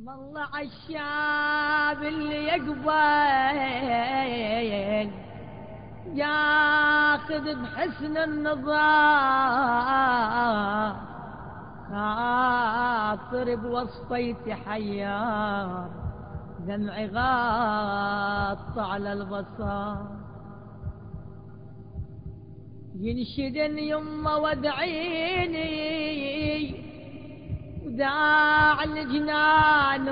والله عالشاب اللي يقبل ياخذ بحسن النظام، خاطر بوصفيتي حيار، دمعي غاط على البصار. ينشدن يما وادعيني وداع الجنان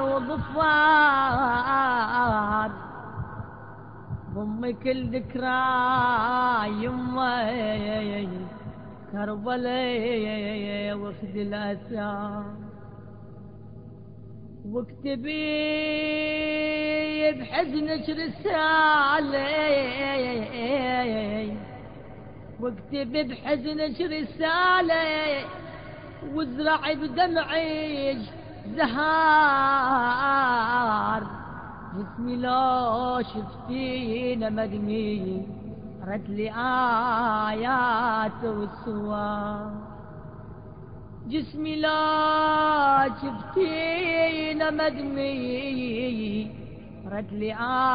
وظفار، بامي كل ذكرى يما كربلاء وفد الاثار. واكتبي بحزنك رسالة، واكتبي بحزنك رسالة، وازرعي بدمعك زهار. جسمي لو شفتينا مدمي رد لي آيات والسوار. جسمي لا شفتينا مدمي رد لي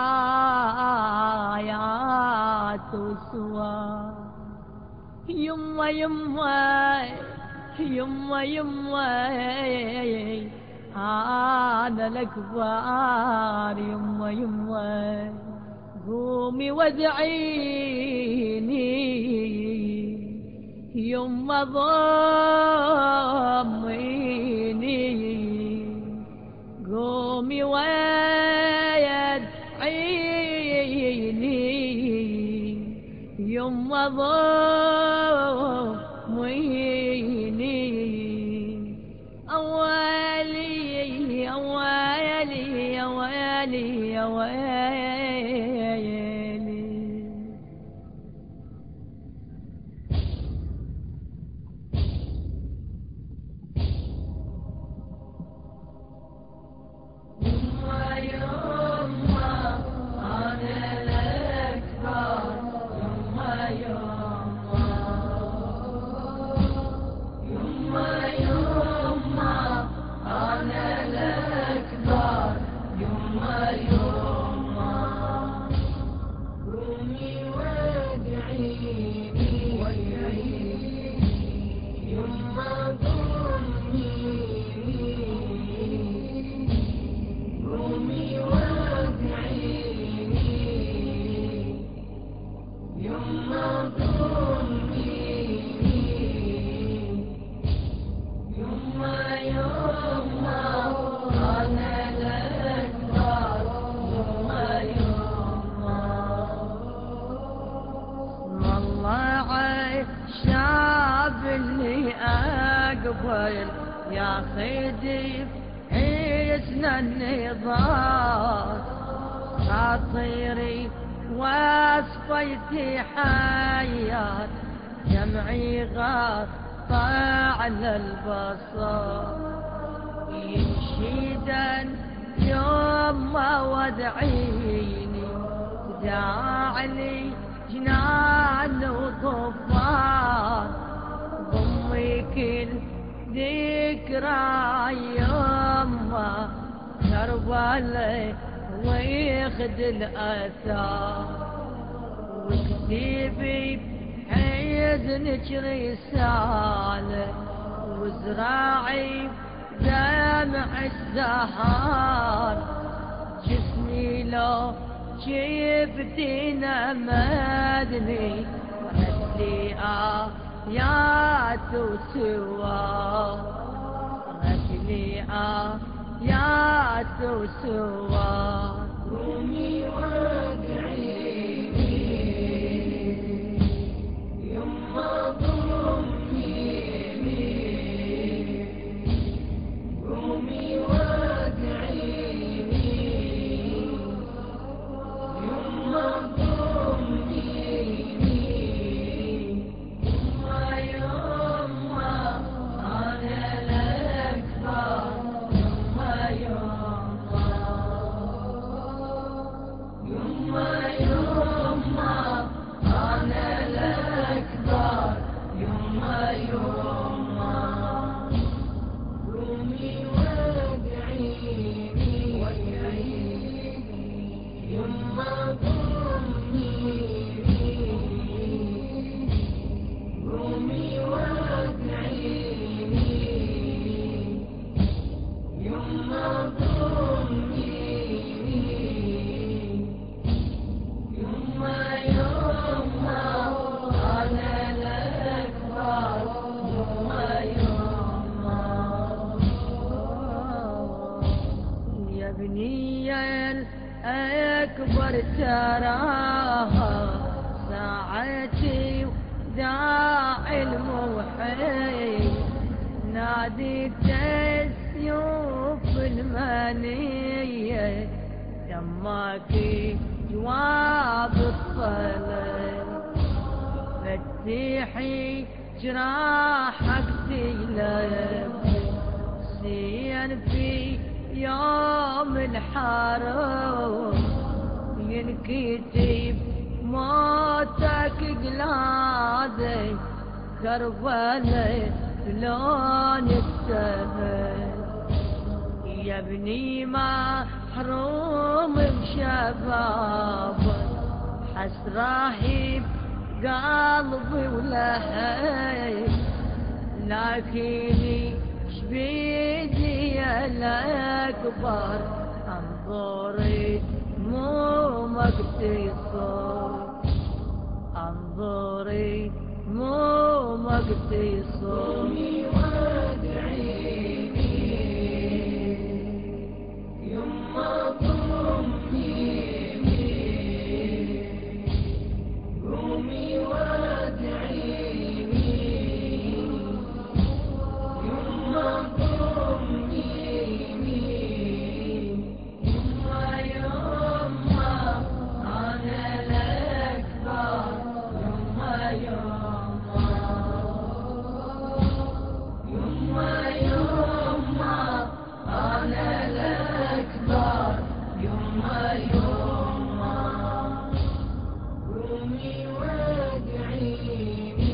آيات والسوار. يما يما يما يما أنا الأكبر، يما يما قومي وادعيني، يما ضميني، قومي وادعيني، يما ضميني. أوالي أوالي أوالي أوالي. يما يما أنا الأكبر، يما يما يما يما أنا الأكبر، يما يما قومي وادعيني، يما ضميني، قومي وادعيني، يما ضميني، يما يما أنا الأكبر، يما يما. والله عالشاب اللي أقبل ياخذ حسن النظام، خاطري وصفيتي حيات، جمعي غطى على البصر. ينشدا يما وادعيني داعلي جنان وظفار، ضمي كل ذكرى يما كربلاء ويخد الأثار. واكتبي بحزنك رسالة، وازرعي دمع الزهار. جسمي لو شفتينا مدني رد لي آيات وسوار، رد لي آيات وسوار. قومي وادعيني، يما ضميني، قومي وادعيني، يما ضميني، يما يما أنا الأكبر، يما يما يما ابني الأكبر تراها ساعتي وداعي الموحي ناديت السيوف المانية دمك جواب الطلب فتحي جراحك تلف سين في يوم الحرب ينكتب موتك قلادي كربلاء لون السهل يا ابني محروم بشبابك حسراهي بقلبي ولهي لكني شبيدي الأكبر انظري مو مقتصر انظري مو مقتصر وادعيني يما ضميني قومي وادعيني يما ضميني يما يما أنا الأكبر يما يما يما يما أنا الأكبر يما يما قومي وادعيني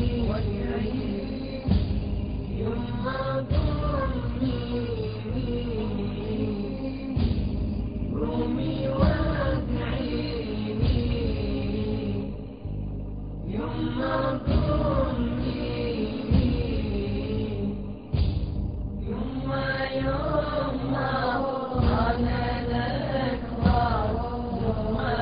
يما ضميني قومي وادعيني يما ضميني يما يما أنا الأكبر يما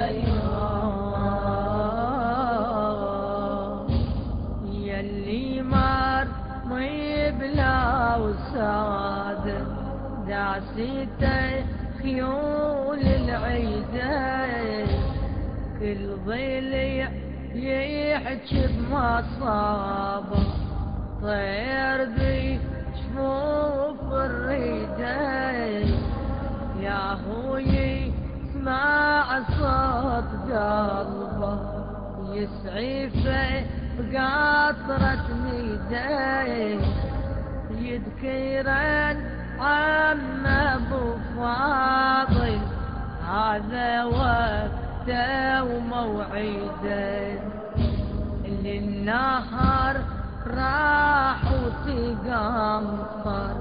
يما يلي مار بلا وساد دعسيته خيول العيدين كل ضلع يحكي بمصابه طير ذي جفوف الريدين يا هوي اسمع صوت قلبه يسعفه بقطرة ميدين يذكرن عم ابو فاضل هذا وقته وموعده للنهر راح وتقمطر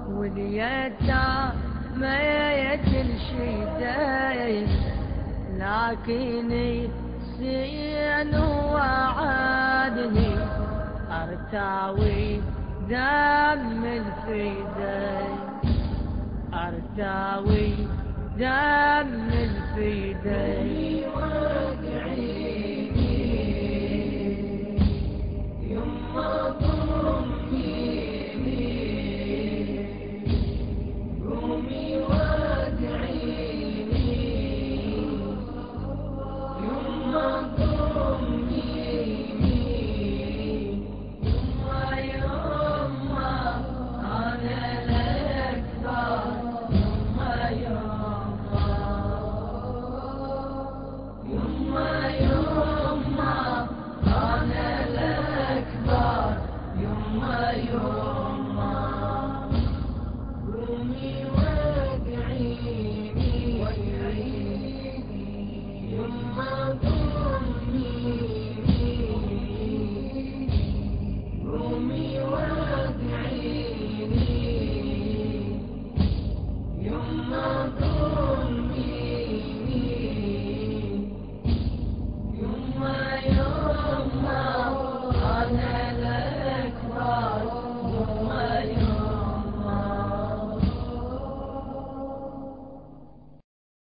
واليتامى الشدين لكني سين وعادني ارتاوي دم الفداء ارتاوي دم الفداء